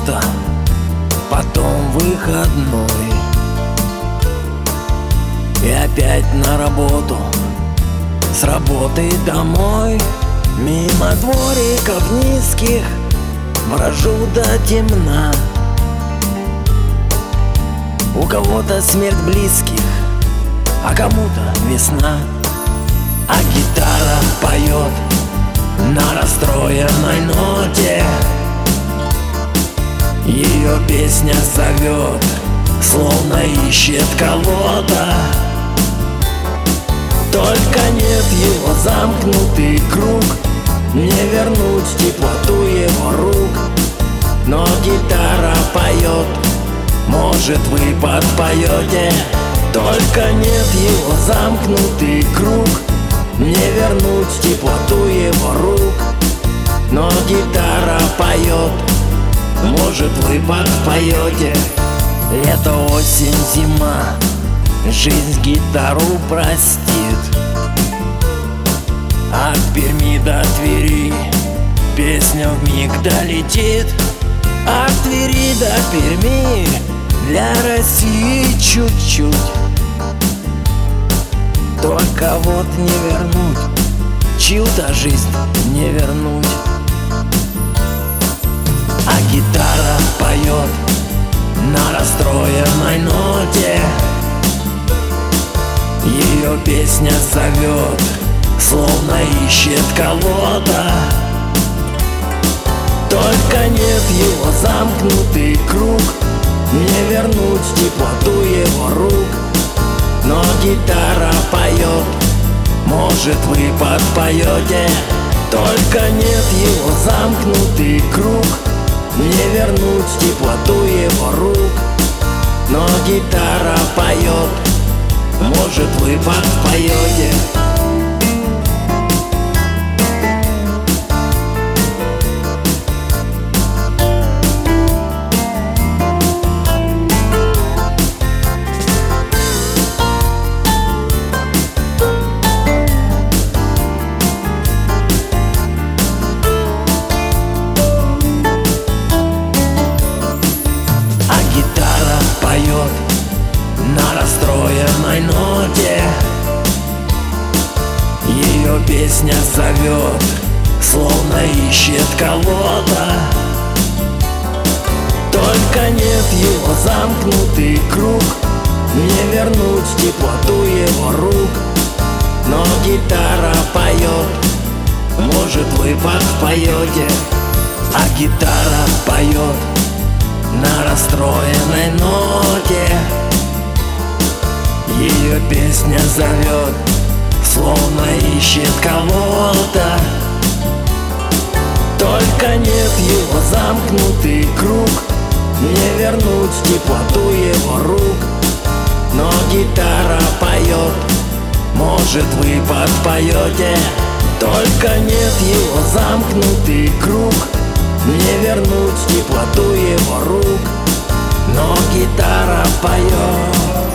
суббота, потом выходной, и опять на работу, с работы домой. Мимо двориков низких брожу до темна. У кого-то смерть близких, а кому-то весна. А гитара поет на расстроенной ноте. Ее песня зовет, словно ищет кого-то. Только нет его замкнутый круг, не вернуть теплоту его рук. Но гитара поет, может, вы подпоете. Только нет его замкнутый круг, не вернуть теплоту его рук. Но гитара поет, может, вы подпоете. Лето, осень, зима, жизнь гитару простит. От Перми до Твери песня вмиг долетит. От Твери до Перми для России чуть-чуть. Только вот не вернуть, чью-то жизнь не вернуть. А гитара поет на расстроенной ноте. Ее песня зовет, словно ищет кого-то. Только нет его замкнутый круг, не вернуть теплоту его рук. Но гитара поет, может, вы подпоете. Только нет его замкнутый круг, не вернуть теплоту его рук. Но гитара поет, может, вы подпоете. На расстроенной ноте ее песня зовет, словно ищет кого-то. Только нет его замкнутый круг, не вернуть теплоту его рук. Но гитара поет, может, вы подпоете. А гитара поет на расстроенной ноте. Ее песня зовет, словно ищет кого-то. Только нет его замкнутый круг, не вернуть теплоту его рук. Но гитара поет, может, вы подпоете. Только нет его замкнутый круг, не вернуть теплоту его рук. Но гитара поет.